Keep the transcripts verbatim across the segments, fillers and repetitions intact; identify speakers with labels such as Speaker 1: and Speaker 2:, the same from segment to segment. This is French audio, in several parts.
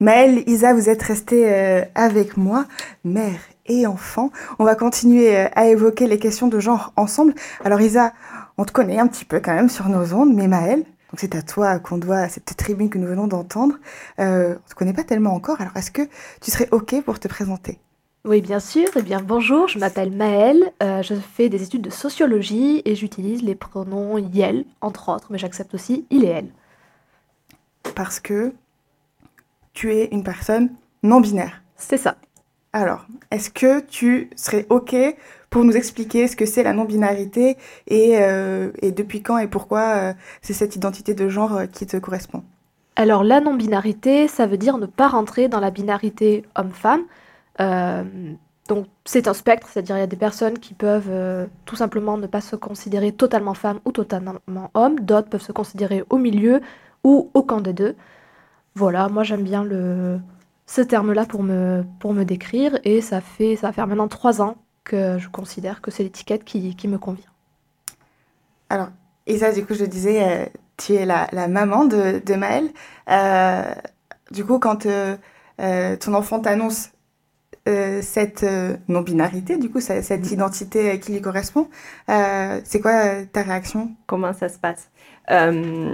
Speaker 1: Maëlle, Isa, vous êtes restés euh, avec moi, mère et enfant. On va continuer euh, à évoquer les questions de genre ensemble. Alors Isa, on te connaît un petit peu quand même sur nos ondes, mais Maëlle, donc c'est à toi qu'on doit cette tribune que nous venons d'entendre. Euh, on te connaît pas tellement encore, alors est-ce que tu serais OK pour te présenter?
Speaker 2: Oui, bien sûr. Eh bien, bonjour, je m'appelle Maëlle, euh, je fais des études de sociologie et j'utilise les pronoms yel, entre autres, mais j'accepte aussi il et elle.
Speaker 1: Parce que tu es une personne non binaire.
Speaker 2: C'est ça.
Speaker 1: Alors, est-ce que tu serais OK pour nous expliquer ce que c'est la non-binarité et, euh, et depuis quand et pourquoi euh, c'est cette identité de genre euh, qui te correspond?
Speaker 2: Alors, la non-binarité, ça veut dire ne pas rentrer dans la binarité homme-femme. Euh, donc, c'est un spectre, c'est-à-dire il y a des personnes qui peuvent euh, tout simplement ne pas se considérer totalement femme ou totalement homme, d'autres peuvent se considérer au milieu ou aucun des deux. Voilà, moi j'aime bien le... ce terme-là pour me, pour me décrire et ça fait, ça va faire maintenant trois ans que je considère que c'est l'étiquette qui, qui me convient.
Speaker 1: Alors, Isa, du coup, je disais, euh, tu es la, la maman de, de Maëlle. Euh, du coup, quand euh, euh, ton enfant t'annonce euh, cette euh, non-binarité, du coup, cette, cette identité euh, qui lui correspond, euh, c'est quoi euh, ta réaction?
Speaker 3: Comment ça se passe? Euh,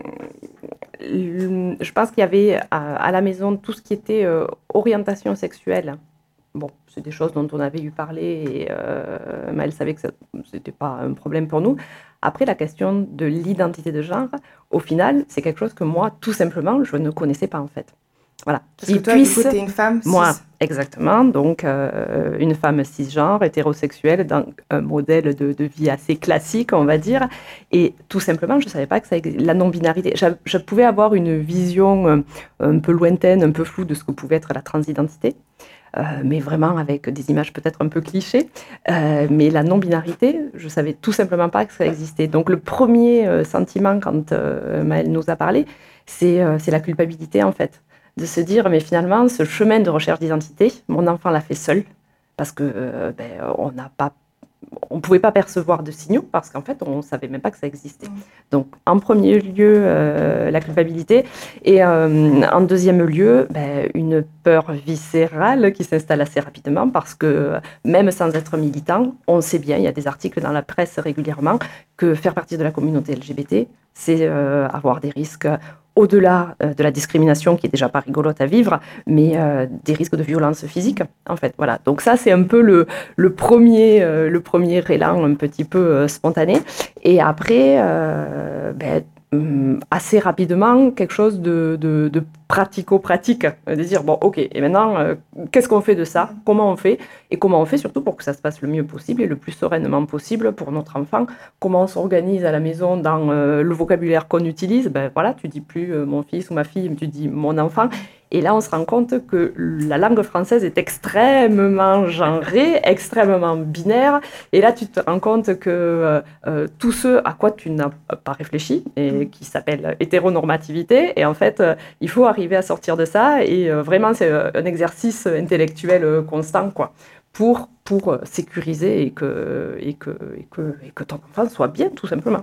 Speaker 3: je pense qu'il y avait à, à la maison tout ce qui était euh, orientation sexuelle. Bon, c'est des choses dont on avait eu parlé et euh, Maëlle savait que ce n'était pas un problème pour nous. Après, la question de l'identité de genre, au final, c'est quelque chose que moi, tout simplement, je ne connaissais pas en fait. Voilà.
Speaker 1: Parce que toi, puisse... du coup, t'es une femme cis.
Speaker 3: Moi, exactement. Donc, euh, une femme cisgenre, hétérosexuelle, dans un modèle de, de vie assez classique, on va dire. Et tout simplement, je ne savais pas que ça existait. La non-binarité. Je, je pouvais avoir une vision euh, un peu lointaine, un peu floue de ce que pouvait être la transidentité. Euh, mais vraiment avec des images peut-être un peu clichés. Euh, mais la non-binarité, je ne savais tout simplement pas que ça existait. Donc, le premier euh, sentiment, quand euh, Maëlle nous a parlé, c'est, euh, c'est la culpabilité, en fait. De se dire, mais finalement, ce chemin de recherche d'identité, mon enfant l'a fait seul, parce que euh, ben, on n'a pas, on ne pouvait pas percevoir de signaux, parce qu'en fait, on ne savait même pas que ça existait. Mmh. Donc, en premier lieu, euh, la culpabilité, et euh, en deuxième lieu, ben, une peur viscérale qui s'installe assez rapidement, parce que même sans être militant, on sait bien, il y a des articles dans la presse régulièrement, que faire partie de la communauté L G B T, c'est euh, avoir des risques au-delà euh, de la discrimination qui est déjà pas rigolote à vivre, mais euh, des risques de violence physique, en fait. Voilà. Donc ça, c'est un peu le, le, premier, euh, le premier élan un petit peu euh, spontané. Et après, euh, ben, assez rapidement, quelque chose de, de, de pratico-pratique, de dire, bon, ok, et maintenant, euh, qu'est-ce qu'on fait de ça? Comment on fait? Et comment on fait surtout pour que ça se passe le mieux possible et le plus sereinement possible pour notre enfant? Comment on s'organise à la maison dans euh, le vocabulaire qu'on utilise? Ben voilà, tu dis plus euh, mon fils ou ma fille, tu dis mon enfant. Et là, on se rend compte que la langue française est extrêmement genrée, extrêmement binaire. Et là, tu te rends compte que euh, tout ce à quoi tu n'as pas réfléchi, et qui s'appelle hétéronormativité, et en fait, euh, il faut arriver à sortir de ça. Et euh, vraiment, c'est un exercice intellectuel euh, constant, quoi, pour, pour euh, sécuriser et que, et, que, et, que, et que ton enfant soit bien, tout simplement.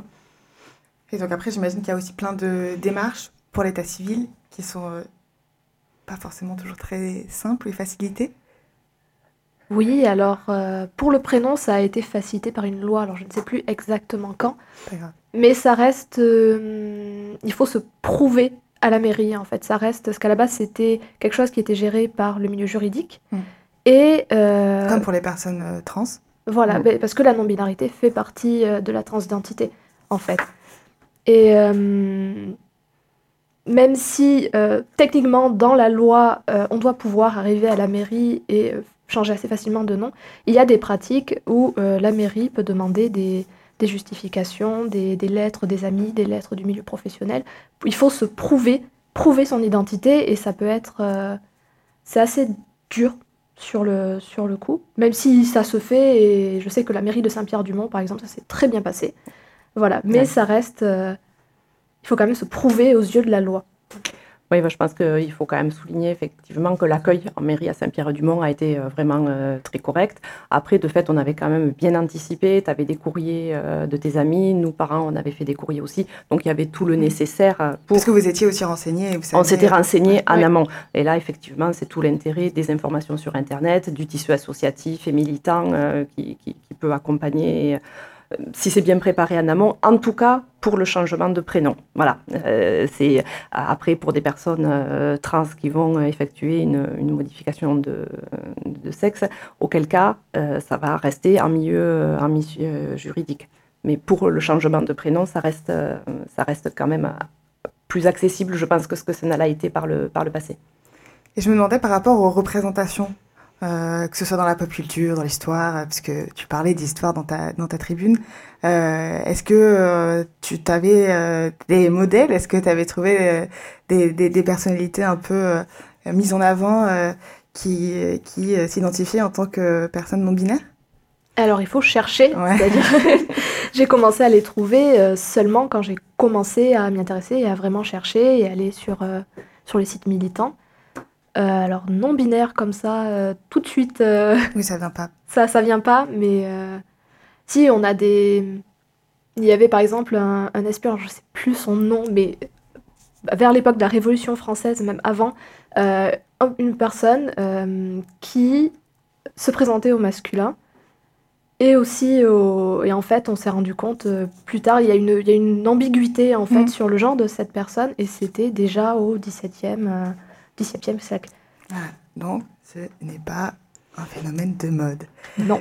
Speaker 1: Et donc après, j'imagine qu'il y a aussi plein de démarches pour l'état civil qui sont... Euh... pas forcément toujours très simple et facilité.
Speaker 2: Oui, alors euh, pour le prénom, ça a été facilité par une loi, alors je ne sais plus exactement quand, mais ça reste, euh, il faut se prouver à la mairie en fait, ça reste, parce qu'à la base c'était quelque chose qui était géré par le milieu juridique, mmh. et... Euh,
Speaker 1: Comme pour les personnes euh, trans.
Speaker 2: Voilà, mmh. parce que la non-binarité fait partie euh, de la transidentité en fait. Et... Euh, Même si, euh, techniquement, dans la loi, euh, on doit pouvoir arriver à la mairie et euh, changer assez facilement de nom, il y a des pratiques où euh, la mairie peut demander des, des justifications, des, des lettres des amis, des lettres du milieu professionnel. Il faut se prouver, prouver son identité, et ça peut être... Euh, c'est assez dur sur le, sur le coup, même si ça se fait, et je sais que la mairie de Saint-Pierre-du-Mont, par exemple, ça s'est très bien passé. Voilà, mais ouais. ça reste... Euh, il faut quand même se prouver aux yeux de la loi.
Speaker 3: Oui, bah, je pense qu'il faut quand même souligner effectivement que l'accueil en mairie à Saint-Pierre-du-Mont a été euh, vraiment euh, très correct. Après, de fait, on avait quand même bien anticipé. Tu avais des courriers euh, de tes amis. Nous, parents, on avait fait des courriers aussi. Donc, il y avait tout le nécessaire euh, pour...
Speaker 1: Parce que vous étiez aussi renseignés, vous savez...
Speaker 3: On s'était renseigné
Speaker 1: ouais.
Speaker 3: en
Speaker 2: ouais.
Speaker 3: amont. Et là, effectivement, c'est tout l'intérêt des informations sur Internet, du tissu associatif et militant euh, qui, qui, qui peut accompagner... Et, si c'est bien préparé en amont, en tout cas pour le changement de prénom. Voilà. Euh, c'est après pour des personnes euh, trans qui vont effectuer une, une modification de, de sexe, auquel cas euh, ça va rester en milieu, en milieu juridique. Mais pour le changement de prénom, ça reste, ça reste quand même plus accessible, je pense, que ce que ça n'a été par le, par le passé.
Speaker 1: Et je me demandais par rapport aux représentations. Euh, que ce soit dans la pop culture, dans l'histoire, euh, parce que tu parlais d'histoire dans ta, dans ta tribune. Euh, est-ce que euh, tu avais euh, des modèles? Est-ce que tu avais trouvé euh, des, des, des personnalités un peu euh, mises en avant euh, qui, qui euh, s'identifiaient en tant que personnes non binaires?
Speaker 2: Alors, il faut chercher,
Speaker 1: ouais.
Speaker 2: c'est-à-dire j'ai commencé à les trouver euh, seulement quand j'ai commencé à m'y intéresser et à vraiment chercher et aller sur, euh, sur les sites militants. Euh, alors, non-binaire comme ça, euh, tout de suite... Euh,
Speaker 1: oui, ça vient pas.
Speaker 2: Ça, ça vient pas, mais... Euh, si, on a des... Il y avait par exemple un, un espion, je sais plus son nom, mais vers l'époque de la Révolution française, même avant, euh, une personne euh, qui se présentait au masculin, et aussi, au... et en fait, on s'est rendu compte, euh, plus tard, il y a une, il y a une ambiguïté, en fait, mmh. sur le genre de cette personne, et c'était déjà au dix-septième... Euh, dix-septième siècle.
Speaker 1: Ah, donc, ce n'est pas un phénomène de mode.
Speaker 2: Non.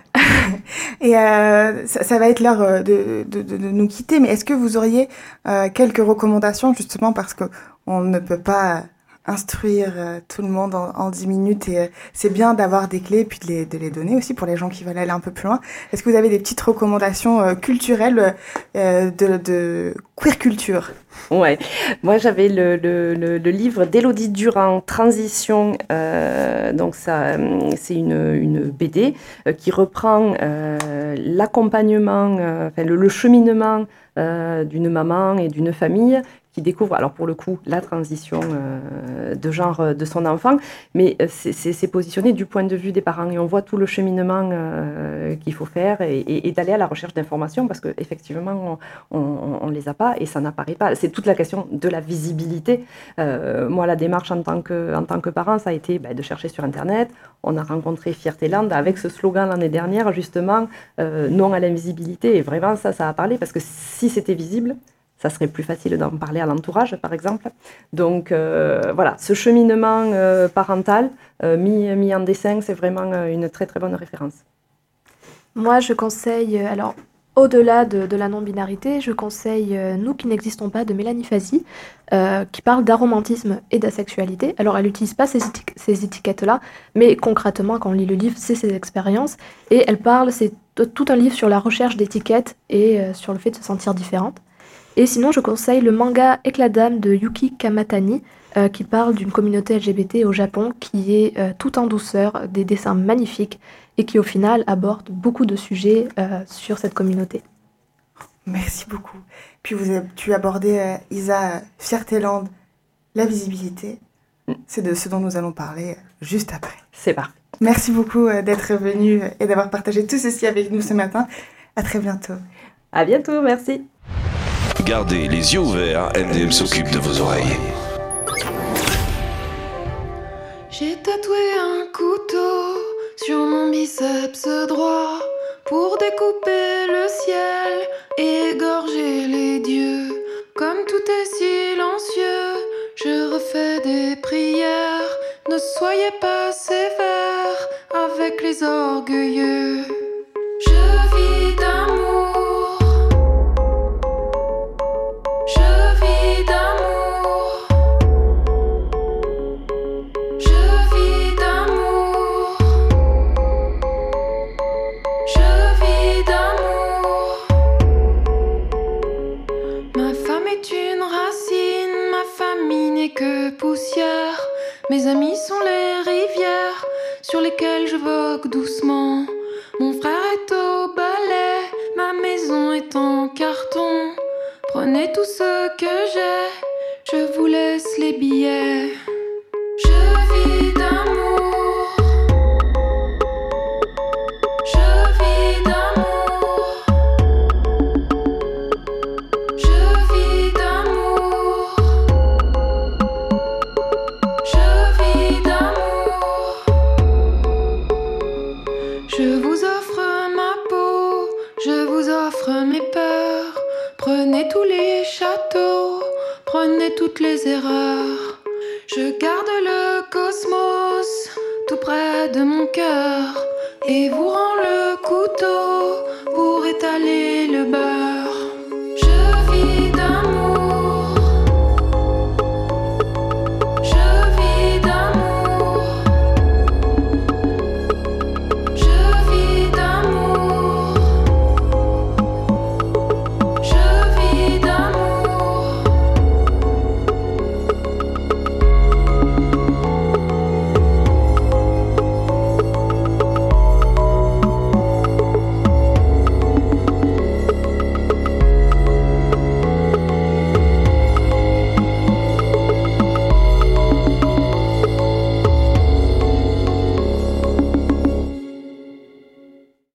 Speaker 1: Et euh, ça, ça va être l'heure de, de, de, de nous quitter, mais est-ce que vous auriez euh, quelques recommandations, justement parce qu'on ne peut pas instruire euh, tout le monde en, en dix minutes, et euh, c'est bien d'avoir des clés, puis de les, de les donner aussi pour les gens qui veulent aller un peu plus loin. Est-ce que vous avez des petites recommandations euh, culturelles euh, de, de queer culture?
Speaker 3: Ouais, moi j'avais le, le, le, le livre d'Élodie Durand, Transition, euh, donc ça, c'est une, une B D euh, qui reprend euh, l'accompagnement, euh, enfin le, le cheminement euh, d'une maman et d'une famille qui découvre, alors pour le coup, la transition euh, de genre de son enfant, mais c'est, c'est, c'est positionné du point de vue des parents et on voit tout le cheminement euh, qu'il faut faire et, et, et d'aller à la recherche d'informations parce qu'effectivement, on ne les a pas et ça n'apparaît pas. C'est toute la question de la visibilité. Euh, moi, la démarche en tant que, en tant que parent, ça a été bah, de chercher sur Internet. On a rencontré Fierté-Land avec ce slogan l'année dernière, justement, euh, non à l'invisibilité. Et vraiment, ça, ça a parlé parce que si c'était visible, ça serait plus facile d'en parler à l'entourage, par exemple. Donc, euh, voilà, ce cheminement euh, parental euh, mis, mis en dessin, c'est vraiment euh, une très, très bonne référence.
Speaker 2: Moi, je conseille... Alors, au-delà de, de la non-binarité, je conseille euh, Nous qui n'existons pas de Mélanie Fazi, euh, qui parle d'aromantisme et d'asexualité. Alors, elle n'utilise pas ces, éti- ces étiquettes-là, mais concrètement, quand on lit le livre, c'est ses expériences. Et elle parle, c'est t- tout un livre sur la recherche d'étiquettes et euh, sur le fait de se sentir différente. Et sinon, je conseille le manga Éclat d'âme de Yuki Kamatani, euh, qui parle d'une communauté L G B T au Japon, qui est euh, tout en douceur, des dessins magnifiques, et qui au final aborde beaucoup de sujets euh, sur cette communauté.
Speaker 1: Merci beaucoup. Puis vous avez, tu abordais, euh, Isa, Fierté-Land, la visibilité. C'est de ce dont nous allons parler juste après.
Speaker 3: C'est parfait.
Speaker 1: Merci beaucoup euh, d'être venu et d'avoir partagé tout ceci avec nous ce matin. À très bientôt.
Speaker 3: À bientôt, merci.
Speaker 4: Gardez les yeux ouverts, M D M s'occupe de vos oreilles.
Speaker 5: J'ai tatoué un couteau sur mon biceps droit pour découper le ciel et égorger les dieux. Comme tout est silencieux, je refais des prières. Ne soyez pas sévères avec les orgueilleux. Je vis d'amour. Je vis d'amour. Je vis d'amour. Je vis d'amour. Ma femme est une racine, ma famille n'est que poussière. Mes amis sont les rivières sur lesquelles je vogue doucement. Mon frère est au balai, ma maison est en carton. Prenez tout ce que j'ai, je je vous laisse les billets. Je vis d'amour. Je vis d'amour. Je vis d'amour. Je vis d'amour. Je vous offre ma peau, je vous offre mes peurs. Prenez tous les châteaux, prenez toutes les erreurs. Je garde le cosmos tout près de mon cœur et vous rends